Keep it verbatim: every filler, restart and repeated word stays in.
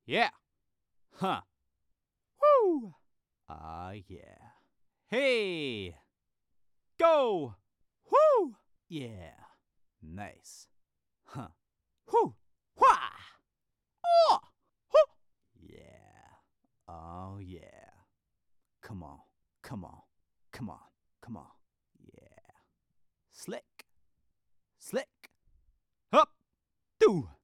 Yeah. Huh. Woo! Ah, yeah. Hey! Go! Woo! Yeah. Nice. Huh. Whoo! Wha! Oh! Hoo! Yeah. Oh, yeah. Come on. Come on. Come on. Come on. Yeah. Slick. Slick. Up. Do.